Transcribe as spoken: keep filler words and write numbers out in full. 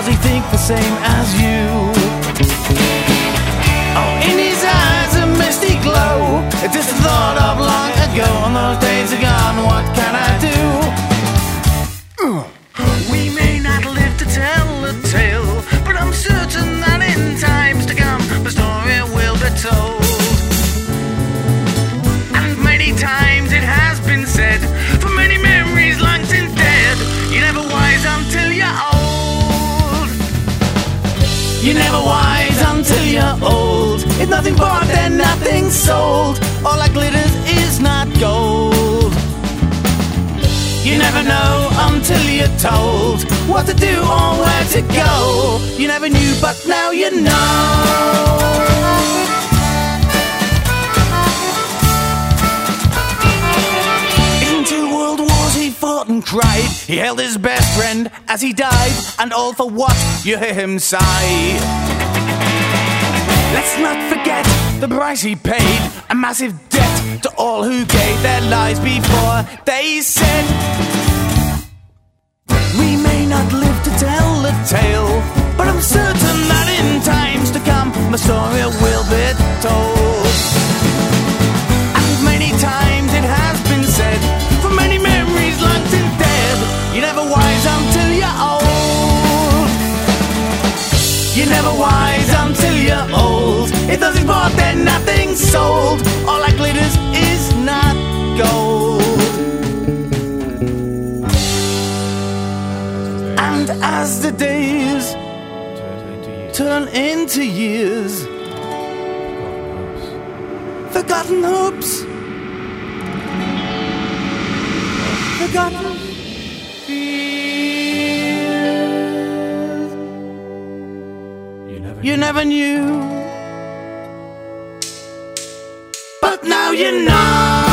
he think the same as you? Oh, in his eyes a misty glow. It's just a thought of long ago, and those days are gone. What can I do? We may not live to tell the tale, but I'm certain that in times to come the story will be told. And many times it has been said, for many memories long since dead, you're never wise until you're old. You're never wise until you're old. If nothing bought, then nothing sold. All that glitters is not gold. You never know until you're told what to do or where to go. You never knew, but now you know. In two world wars he fought and cried. He held his best friend as he died, and all for what? You hear him sigh. Let's not forget the price he paid, a massive debt to all who gave their lives before they said. We may not live to tell the tale, but I'm certain that in times to come the story will be told. And many times it has been said, for many memories long since dead, you're never wise until you're old. You're never wise until you're old. If nothing's bought, then nothing's sold. All that glitters is not gold. And as the days turn into years, forgotten hopes, forgotten fears, you never knew, but now you know.